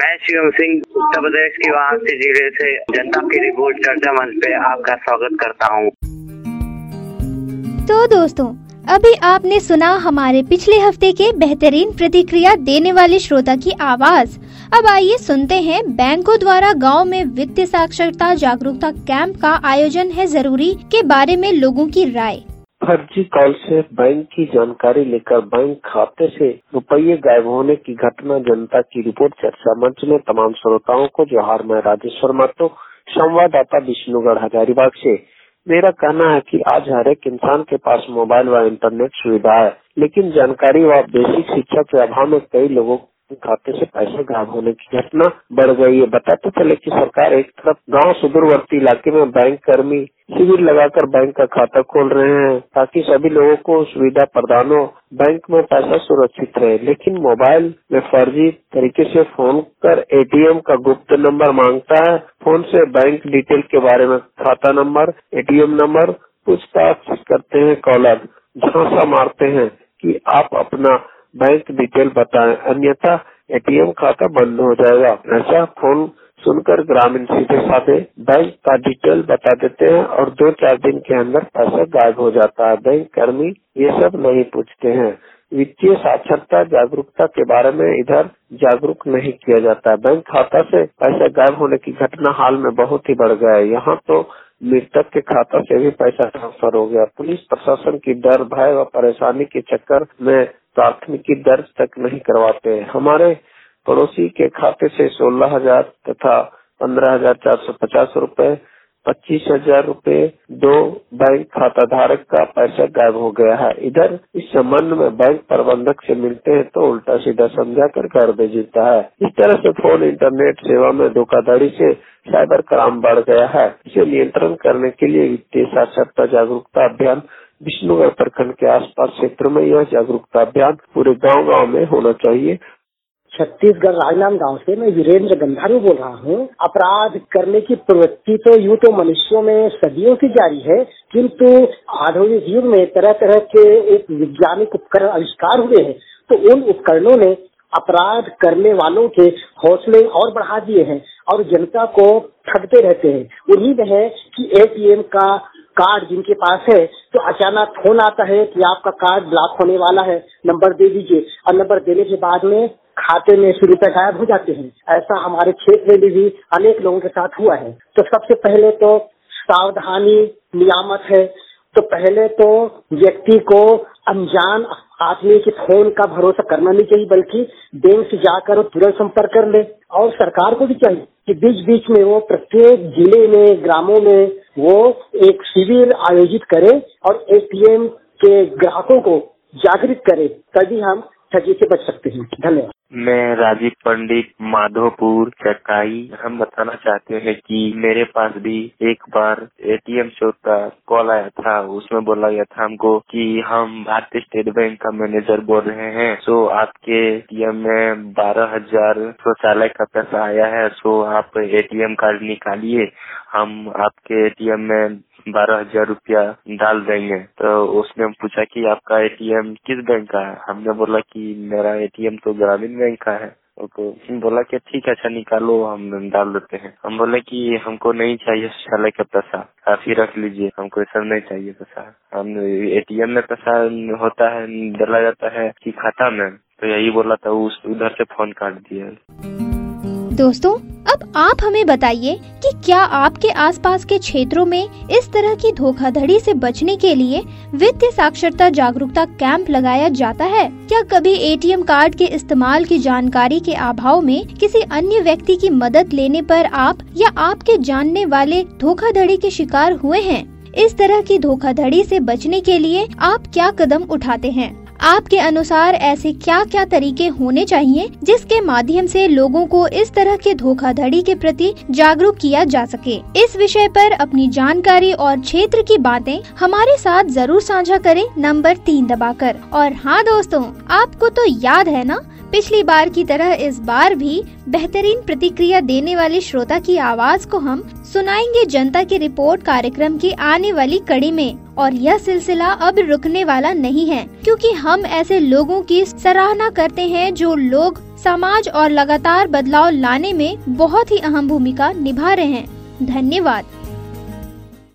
मैं शिवम सिंह उत्तर प्रदेश की वाराणसी जिले से जनता की रिपोर्ट चर्चा मंच पे आपका स्वागत करता हूँ। तो दोस्तों, अभी आपने सुना हमारे पिछले हफ्ते के बेहतरीन प्रतिक्रिया देने वाले श्रोता की आवाज। अब आइए सुनते हैं बैंकों द्वारा गांव में वित्तीय साक्षरता जागरूकता कैंप का आयोजन है जरूरी के बारे में लोगों की राय। फर्जी कॉल से बैंक की जानकारी लेकर बैंक खाते से रुपये गायब होने की घटना जनता की रिपोर्ट चर्चा मंच में तमाम श्रोताओं को जोहार। मैं राजेश्वर महतो, संवाददाता विष्णुगढ़ हजारीबाग से। मेरा कहना है कि आज हर एक इंसान के पास मोबाइल व इंटरनेट सुविधा है, लेकिन जानकारी व बेसिक शिक्षा के अभाव में कई लोगों खाते से पैसे गायब होने की घटना बढ़ गई है। बताते चले कि सरकार एक तरफ गांव सुदूरवर्ती इलाके में बैंक कर्मी शिविर लगाकर बैंक का खाता खोल रहे हैं ताकि सभी लोगों को सुविधा प्रदान हो, बैंक में पैसा सुरक्षित रहे, लेकिन मोबाइल में फर्जी तरीके से फोन कर एटीएम का गुप्त नंबर मांगता है। फोन से बैंक डिटेल के बारे में खाता नंबर, एटीएम नंबर पूछताछ करते हैं कॉलर, झांसा मारते हैं कि आप अपना बैंक डिटेल बताएं, अन्यथा एटीएम खाता बंद हो जाएगा। ऐसा फोन सुनकर ग्रामीण सीधे साधे बैंक का डिटेल बता देते हैं और 2-4 दिन के अंदर पैसा गायब हो जाता है। बैंक कर्मी ये सब नहीं पूछते हैं। वित्तीय साक्षरता जागरूकता के बारे में इधर जागरूक नहीं किया जाता है। बैंक खाता से पैसा गायब होने की घटना हाल में बहुत ही बढ़ गया है। यहाँ तो मृतक के खाता से भी पैसा ट्रांसफर हो गया। पुलिस प्रशासन की डर, भय व परेशानी के चक्कर में प्राथमिकी दर्ज तक नहीं करवाते। हमारे पड़ोसी के खाते से 16,000 तथा 15,450 रूपए, 25,000 रूपए 2 बैंक खाता धारक का पैसा गायब हो गया है। इधर इस संबंध में बैंक प्रबंधक से मिलते हैं तो उल्टा सीधा समझाकर घर भेज देता है। इस तरह से फोन इंटरनेट सेवा में धोखाधड़ी से साइबर क्राइम बढ़ गया है। इसे नियंत्रण करने के लिए वित्तीय साक्षरता जागरूकता अभियान विष्णुगढ़ प्रखंड के आसपास क्षेत्र में यह जागरूकता अभियान पूरे गांव में होना चाहिए। छत्तीसगढ़ राजनांदगांव से मैं वीरेंद्र गंधारू बोल रहा हूँ। अपराध करने की प्रवृत्ति तो यूँ तो मनुष्यों में सदियों से जारी है, किंतु आधुनिक युग में तरह तरह के एक वैज्ञानिक उपकरण आविष्कार हुए हैं, तो उन उपकरणों ने अपराध करने वालों के हौसले और बढ़ा दिए हैं और जनता को ठगते रहते हैं। उम्मीद है कि एटीएम का कार्ड जिनके पास है तो अचानक फोन आता है कि आपका कार्ड ब्लॉक होने वाला है, नंबर दे दीजिए, और नंबर देने के बाद में खाते में से रुपए गायब हो जाते हैं। ऐसा हमारे क्षेत्र में भी अनेक लोगों के साथ हुआ है। तो सबसे पहले तो सावधानी नियामत है। तो पहले तो व्यक्ति को अनजान आदमी के फोन का भरोसा करना नहीं चाहिए, बल्कि बैंक से जाकर तुरंत संपर्क कर ले। और सरकार को भी चाहिए कि बीच बीच में वो प्रत्येक जिले में, ग्रामों में वो एक शिविर आयोजित करे और एटीएम के ग्राहकों को जागृत करे, तभी हम ठगी से बच सकते हैं। धन्यवाद। मैं राजीव पंडित, माधोपुर, चकाई। हम बताना चाहते हैं कि मेरे पास भी एक बार एटीएम चोर का कॉल आया था। उसमें बोला गया था हमको कि हम भारतीय स्टेट बैंक का मैनेजर बोल रहे हैं, सो आपके एटीएम में 12,000 शौचालय का पैसा आया है, सो आप एटीएम कार्ड निकालिए, हम आपके एटीएम में 12,000 रुपया डाल देंगे। तो उसने पूछा कि आपका एटीएम किस बैंक का है? हमने बोला कि मेरा एटीएम तो ग्रामीण बैंक का है। तो बोला कि ठीक है, अच्छा निकालो, हम डाल देते हैं। हम बोले कि हमको नहीं चाहिए शौचालय का पैसा, आप ही रख लीजिए, हमको ऐसा नहीं चाहिए पैसा। हम एटीएम में पैसा होता है, डाला जाता है कि खाता में, तो यही बोला था, उधर से फोन काट दिया। दोस्तों, अब आप हमें बताइए कि क्या आपके आसपास के क्षेत्रों में इस तरह की धोखाधड़ी से बचने के लिए वित्तीय साक्षरता जागरूकता कैंप लगाया जाता है? क्या कभी एटीएम कार्ड के इस्तेमाल की जानकारी के अभाव में किसी अन्य व्यक्ति की मदद लेने पर आप या आपके जानने वाले धोखाधड़ी के शिकार हुए हैं? इस तरह की धोखाधड़ी से बचने के लिए आप क्या कदम उठाते हैं? आपके अनुसार ऐसे क्या क्या तरीके होने चाहिए जिसके माध्यम से लोगों को इस तरह के धोखाधड़ी के प्रति जागरूक किया जा सके? इस विषय पर अपनी जानकारी और क्षेत्र की बातें हमारे साथ जरूर साझा करें नंबर 3 दबाकर। और हाँ दोस्तों, आपको तो याद है ना, पिछली बार की तरह इस बार भी बेहतरीन प्रतिक्रिया देने वाले श्रोता की आवाज को हम सुनाएंगे जनता की रिपोर्ट कार्यक्रम की आने वाली कड़ी में। और यह सिलसिला अब रुकने वाला नहीं है, क्योंकि हम ऐसे लोगों की सराहना करते हैं जो लोग समाज और लगातार बदलाव लाने में बहुत ही अहम भूमिका निभा रहे हैं। धन्यवाद।